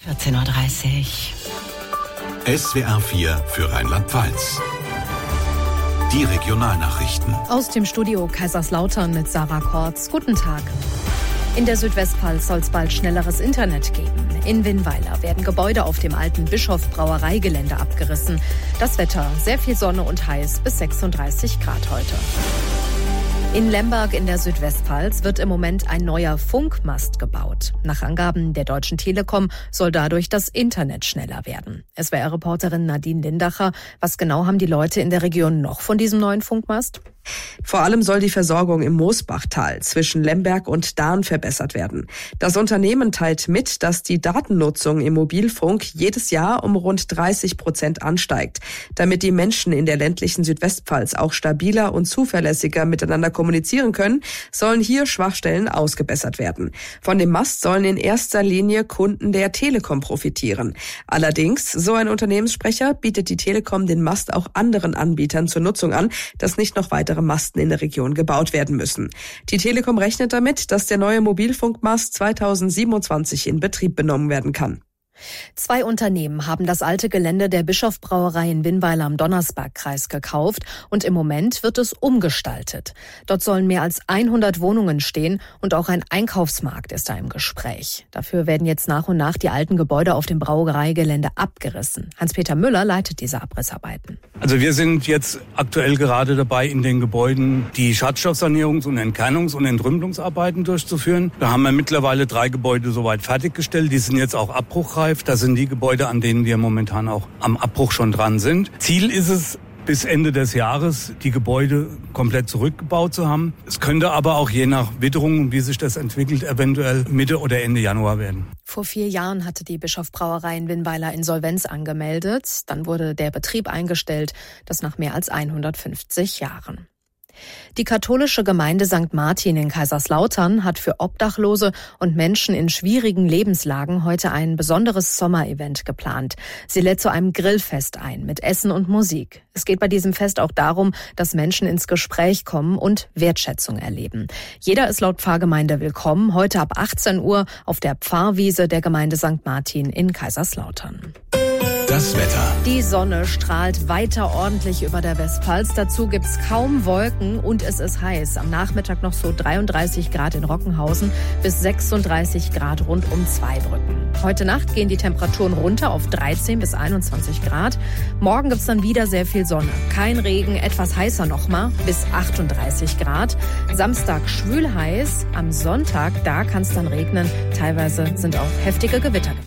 14.30 Uhr. SWR 4 für Rheinland-Pfalz. Die Regionalnachrichten. Aus dem Studio Kaiserslautern mit Sarah Kortz. Guten Tag. In der Südwestpfalz soll es bald schnelleres Internet geben. In Winnweiler werden Gebäude auf dem alten Bischof-Brauereigelände abgerissen. Das Wetter, sehr viel Sonne und heiß bis 36 Grad heute. In Lemberg in der Südwestpfalz wird im Moment ein neuer Funkmast gebaut. Nach Angaben der Deutschen Telekom soll dadurch das Internet schneller werden. SWR-Reporterin Nadine Lindacher, was genau haben die Leute in der Region noch von diesem neuen Funkmast? Vor allem soll die Versorgung im Moosbachtal zwischen Lemberg und Dahn verbessert werden. Das Unternehmen teilt mit, dass die Datennutzung im Mobilfunk jedes Jahr um rund 30% ansteigt. Damit die Menschen in der ländlichen Südwestpfalz auch stabiler und zuverlässiger miteinander kommunizieren können, sollen hier Schwachstellen ausgebessert werden. Von dem Mast sollen in erster Linie Kunden der Telekom profitieren. Allerdings, so ein Unternehmenssprecher, bietet die Telekom den Mast auch anderen Anbietern zur Nutzung an, dass nicht noch weitere Masten in der Region gebaut werden müssen. Die Telekom rechnet damit, dass der neue Mobilfunkmast 2027 in Betrieb genommen werden kann. 2 Unternehmen haben das alte Gelände der Bischof-Brauerei in Winnweiler am Donnersbergkreis gekauft und im Moment wird es umgestaltet. Dort sollen mehr als 100 Wohnungen stehen und auch ein Einkaufsmarkt ist da im Gespräch. Dafür werden jetzt nach und nach die alten Gebäude auf dem Brauereigelände abgerissen. Hans-Peter Müller leitet diese Abrissarbeiten. Also wir sind jetzt aktuell gerade dabei, in den Gebäuden die Schadstoffsanierungs- und Entkernungs- und Entrümpelungsarbeiten durchzuführen. Da haben wir mittlerweile 3 Gebäude soweit fertiggestellt. Die sind jetzt auch abbruchreif. Das sind die Gebäude, an denen wir momentan auch am Abbruch schon dran sind. Ziel ist es, bis Ende des Jahres die Gebäude komplett zurückgebaut zu haben. Es könnte aber auch je nach Witterung, wie sich das entwickelt, eventuell Mitte oder Ende Januar werden. Vor 4 Jahren hatte die Bischof-Brauerei in Winnweiler Insolvenz angemeldet. Dann wurde der Betrieb eingestellt, das nach mehr als 150 Jahren. Die katholische Gemeinde St. Martin in Kaiserslautern hat für Obdachlose und Menschen in schwierigen Lebenslagen heute ein besonderes Sommerevent geplant. Sie lädt zu einem Grillfest ein mit Essen und Musik. Es geht bei diesem Fest auch darum, dass Menschen ins Gespräch kommen und Wertschätzung erleben. Jeder ist laut Pfarrgemeinde willkommen, heute ab 18 Uhr auf der Pfarrwiese der Gemeinde St. Martin in Kaiserslautern. Das Wetter. Die Sonne strahlt weiter ordentlich über der Westpfalz. Dazu gibt's kaum Wolken und es ist heiß. Am Nachmittag noch so 33 Grad in Rockenhausen bis 36 Grad rund um Zweibrücken. Heute Nacht gehen die Temperaturen runter auf 13 bis 21 Grad. Morgen gibt's dann wieder sehr viel Sonne. Kein Regen, etwas heißer nochmal bis 38 Grad. Samstag schwül heiß. Am Sonntag, da kann's dann regnen. Teilweise sind auch heftige Gewitter gefallen.